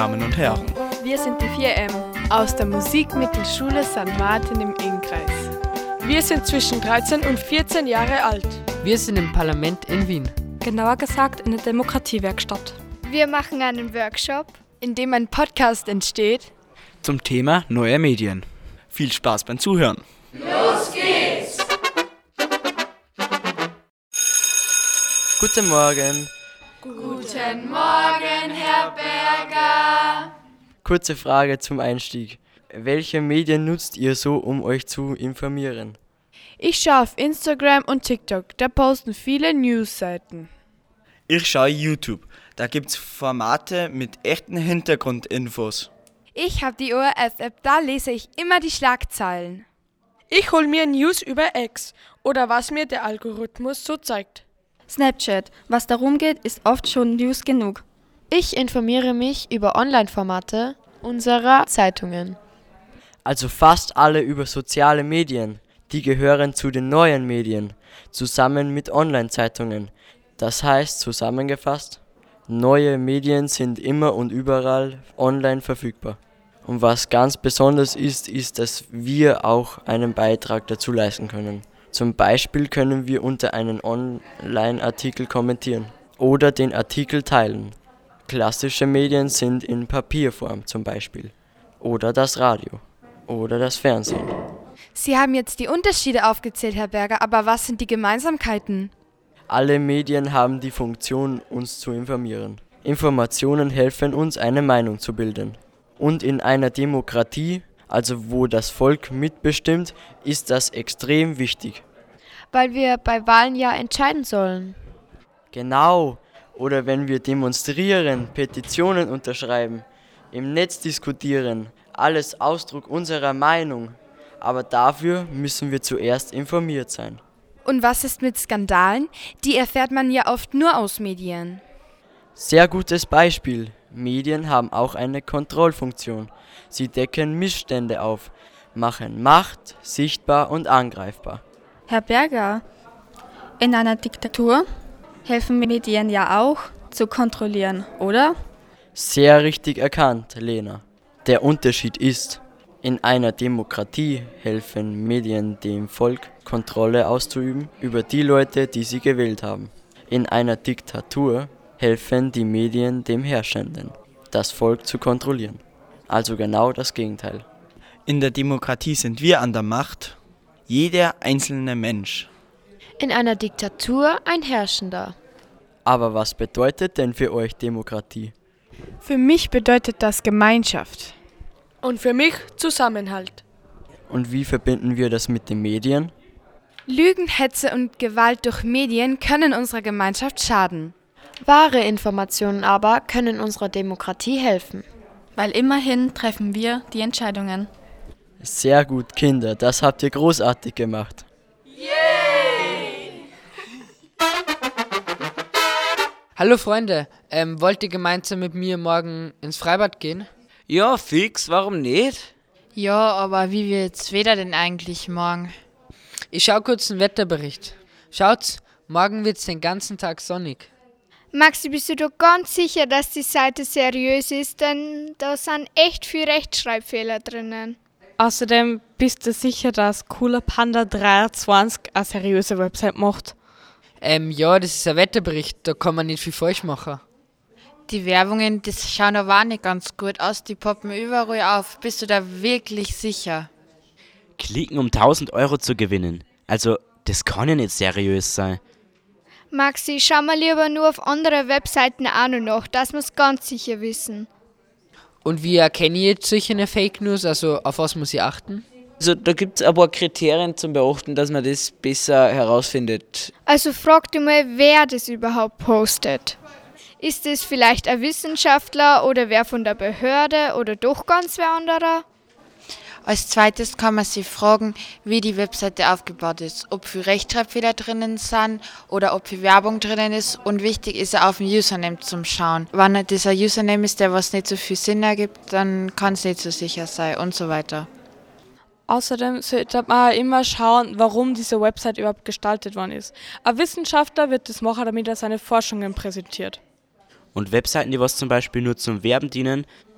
Damen und Herren. Wir sind die 4M aus der Musikmittelschule St. Martin im Innkreis. Wir sind zwischen 13 und 14 Jahre alt. Wir sind im Parlament in Wien. Genauer gesagt in der Demokratiewerkstatt. Wir machen einen Workshop, in dem ein Podcast entsteht Zum Thema neue Medien. Viel Spaß beim Zuhören. Los geht's! Guten Morgen. Guten Morgen, Herr Berger. Kurze Frage zum Einstieg. Welche Medien nutzt ihr so, um euch zu informieren? Ich schaue auf Instagram und TikTok, da posten viele Newsseiten. Ich schaue YouTube. Da gibt's Formate mit echten Hintergrundinfos. Ich habe die ORF-App, da lese ich immer die Schlagzeilen. Ich hole mir News über X oder was mir der Algorithmus so zeigt. Snapchat, was darum geht, ist oft schon News genug. Ich informiere mich über Online-Formate unserer Zeitungen. Also fast alle über soziale Medien. Die gehören zu den neuen Medien, zusammen mit Online-Zeitungen. Das heißt, zusammengefasst, neue Medien sind immer und überall online verfügbar. Und was ganz besonders ist, dass wir auch einen Beitrag dazu leisten können. Zum Beispiel können wir unter einen Online-Artikel kommentieren oder den Artikel teilen. Klassische Medien sind in Papierform zum Beispiel. Oder das Radio. Oder das Fernsehen. Sie haben jetzt die Unterschiede aufgezählt, Herr Berger, aber was sind die Gemeinsamkeiten? Alle Medien haben die Funktion, uns zu informieren. Informationen helfen uns, eine Meinung zu bilden. Und in einer Demokratie, also wo das Volk mitbestimmt, ist das extrem wichtig. Weil wir bei Wahlen ja entscheiden sollen. Genau. Oder wenn wir demonstrieren, Petitionen unterschreiben, im Netz diskutieren, alles Ausdruck unserer Meinung. Aber dafür müssen wir zuerst informiert sein. Und was ist mit Skandalen? Die erfährt man ja oft nur aus Medien. Sehr gutes Beispiel. Medien haben auch eine Kontrollfunktion. Sie decken Missstände auf, machen Macht sichtbar und angreifbar. Herr Berger, in einer Diktatur helfen Medien ja auch zu kontrollieren, oder? Sehr richtig erkannt, Lena. Der Unterschied ist, in einer Demokratie helfen Medien dem Volk, Kontrolle auszuüben über die Leute, die sie gewählt haben. In einer Diktatur helfen die Medien dem Herrschenden, das Volk zu kontrollieren. Also genau das Gegenteil. In der Demokratie sind wir an der Macht, jeder einzelne Mensch. In einer Diktatur ein Herrschender. Aber was bedeutet denn für euch Demokratie? Für mich bedeutet das Gemeinschaft. Und für mich Zusammenhalt. Und wie verbinden wir das mit den Medien? Lügen, Hetze und Gewalt durch Medien können unserer Gemeinschaft schaden. Wahre Informationen aber können unserer Demokratie helfen. Weil immerhin treffen wir die Entscheidungen. Sehr gut, Kinder, das habt ihr großartig gemacht. Hallo Freunde, wollt ihr gemeinsam mit mir morgen ins Freibad gehen? Ja, fix, warum nicht? Ja, aber wie wird's Wetter denn eigentlich morgen? Ich schau kurz den Wetterbericht. Schaut's, morgen wird's den ganzen Tag sonnig. Maxi, bist du doch ganz sicher, dass die Seite seriös ist? Denn da sind echt viele Rechtschreibfehler drinnen. Außerdem bist du sicher, dass Cooler Panda 23 eine seriöse Website macht. Ja, das ist ein Wetterbericht, da kann man nicht viel falsch machen. Die Werbungen, das schauen aber auch nicht ganz gut aus, die poppen überall auf. Bist du da wirklich sicher? Klicken, um 1000 Euro zu gewinnen. Also, das kann ja nicht seriös sein. Maxi, schau mal lieber nur auf andere Webseiten auch noch nach, das muss ganz sicher wissen. Und wie erkenne ich jetzt solche Fake News, also auf was muss ich achten? Also, da gibt es ein paar Kriterien zum Beachten, dass man das besser herausfindet. Also frag dich mal, wer das überhaupt postet. Ist es vielleicht ein Wissenschaftler oder wer von der Behörde oder doch ganz wer anderer? Als zweites kann man sich fragen, wie die Webseite aufgebaut ist, ob viel Rechtschreibfehler drinnen sind oder ob viel Werbung drinnen ist. Und wichtig ist auch auf den Username zum Schauen. Wenn das ein Username ist, der was nicht so viel Sinn ergibt, dann kann es nicht so sicher sein und so weiter. Außerdem sollte man immer schauen, warum diese Website überhaupt gestaltet worden ist. Ein Wissenschaftler wird das machen, damit er seine Forschungen präsentiert. Und Webseiten, die was zum Beispiel nur zum Werben dienen,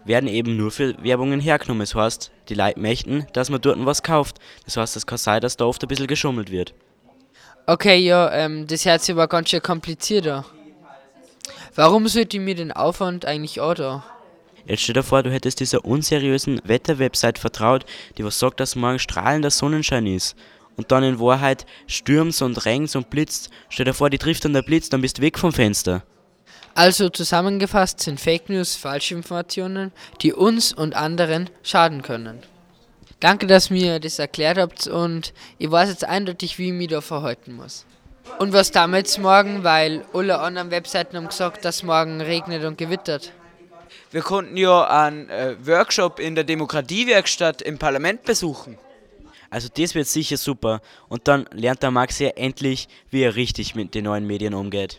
werden eben nur für Werbungen hergenommen. Das heißt, die Leute möchten, dass man dort was kauft. Das heißt, es kann sein, dass da oft ein bisschen geschummelt wird. Okay, ja, das hört sich aber ganz schön kompliziert an. Warum sollte ich mir den Aufwand eigentlich antun? Jetzt stell dir vor, du hättest dieser unseriösen Wetterwebsite vertraut, die was sagt, dass morgen strahlender Sonnenschein ist. Und dann in Wahrheit stürmt's und regnet's und blitzt. Stell dir vor, die trifft dann der Blitz, dann bist du weg vom Fenster. Also zusammengefasst sind Fake News Falschinformationen, die uns und anderen schaden können. Danke, dass mir das erklärt habt und ich weiß jetzt eindeutig, wie ich mich da verhalten muss. Und was damit morgen, weil alle anderen Webseiten haben gesagt, dass morgen regnet und gewittert. Wir konnten ja einen Workshop in der Demokratiewerkstatt im Parlament besuchen. Also das wird sicher super. Und dann lernt der Max ja endlich, wie er richtig mit den neuen Medien umgeht.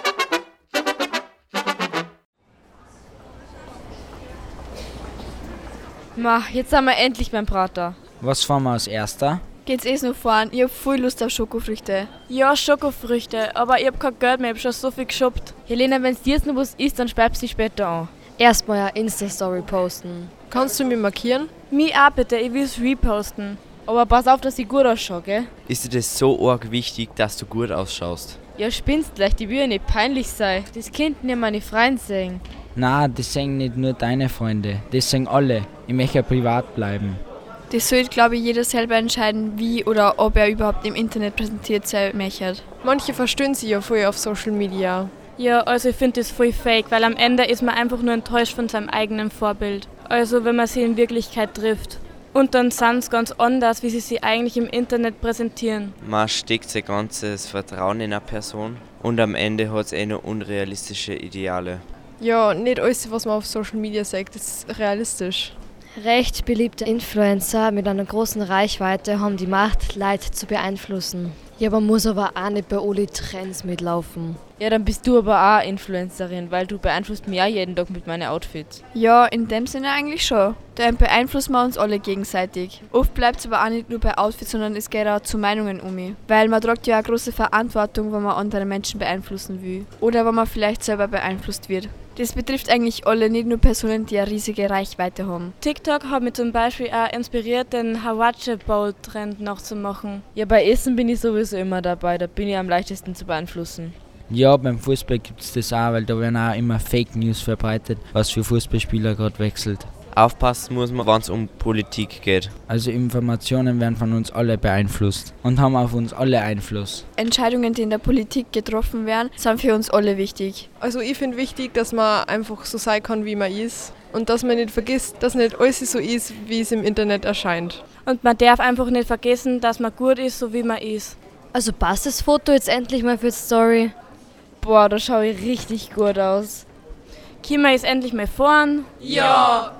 Jetzt sind wir endlich beim Prater. Was fahren wir als erster? Geht's noch fahren? Ich hab voll Lust auf Schokofrüchte. Ja, Schokofrüchte, aber ich hab kein Geld mehr, ich hab schon so viel geshoppt. Helena, wenn's dir jetzt noch was ist, dann schreib sie später an. Erstmal eine Insta-Story posten. Kannst du mich markieren? Mich auch bitte, ich will's reposten. Aber pass auf, dass ich gut ausschaue, gell? Ist dir das so arg wichtig, dass du gut ausschaust? Ja, spinnst gleich, die will ja nicht peinlich sein. Das Kind nicht meine Freunde sehen. Na, das sehen nicht nur deine Freunde, das sehen alle. Ich möchte ja privat bleiben. Das sollte, glaube ich, jeder selber entscheiden, wie oder ob er überhaupt im Internet präsentiert sein möchte. Manche verstehen sich ja voll auf Social Media. Ja, also ich finde das voll fake, weil am Ende ist man einfach nur enttäuscht von seinem eigenen Vorbild. Also wenn man sie in Wirklichkeit trifft. Und dann sind sie ganz anders, wie sie sich eigentlich im Internet präsentieren. Man steckt sein ganzes Vertrauen in eine Person und am Ende hat es nur unrealistische Ideale. Ja, nicht alles, was man auf Social Media sagt, ist realistisch. Recht beliebte Influencer mit einer großen Reichweite haben die Macht, Leute zu beeinflussen. Ja, man muss aber auch nicht bei alle Trends mitlaufen. Ja, dann bist du aber auch Influencerin, weil du beeinflusst mich auch jeden Tag mit meinen Outfits. Ja, in dem Sinne eigentlich schon. Da beeinflussen wir uns alle gegenseitig. Oft bleibt es aber auch nicht nur bei Outfits, sondern es geht auch zu Meinungen um mich. Weil man trägt ja eine große Verantwortung, wenn man andere Menschen beeinflussen will. Oder wenn man vielleicht selber beeinflusst wird. Das betrifft eigentlich alle, nicht nur Personen, die eine riesige Reichweite haben. TikTok hat mich zum Beispiel auch inspiriert, den Hawaii Bowl Trend nachzumachen. Ja, bei Essen bin ich sowieso immer dabei, da bin ich am leichtesten zu beeinflussen. Ja, beim Fußball gibt es das auch, weil da werden auch immer Fake News verbreitet, was für Fußballspieler gerade wechselt. Aufpassen muss man, wenn es um Politik geht. Also Informationen werden von uns alle beeinflusst und haben auf uns alle Einfluss. Entscheidungen, die in der Politik getroffen werden, sind für uns alle wichtig. Also ich finde wichtig, dass man einfach so sein kann, wie man ist. Und dass man nicht vergisst, dass nicht alles so ist, wie es im Internet erscheint. Und man darf einfach nicht vergessen, dass man gut ist, so wie man ist. Also passt das Foto jetzt endlich mal für die Story? Boah, da schaue ich richtig gut aus. Können wir jetzt endlich mal fahren? Ja!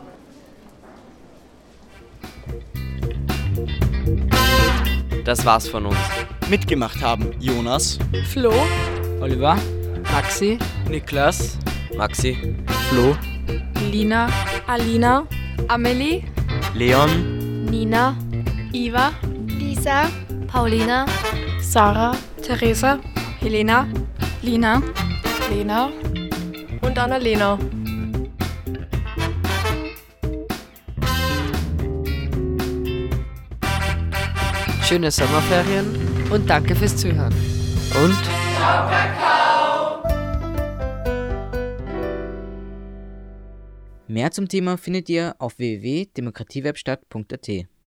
Das war's von uns. Mitgemacht haben Jonas, Flo, Oliver, Maxi, Niklas, Maxi, Flo, Lina, Alina, Amelie, Leon, Nina, Iva, Lisa, Paulina, Sarah, Theresa, Helena, Lina, Lena und Annalena. Schöne Sommerferien und danke fürs Zuhören. Und Ciao, Kakao! Mehr zum Thema findet ihr auf www.demokratiewerkstatt.at.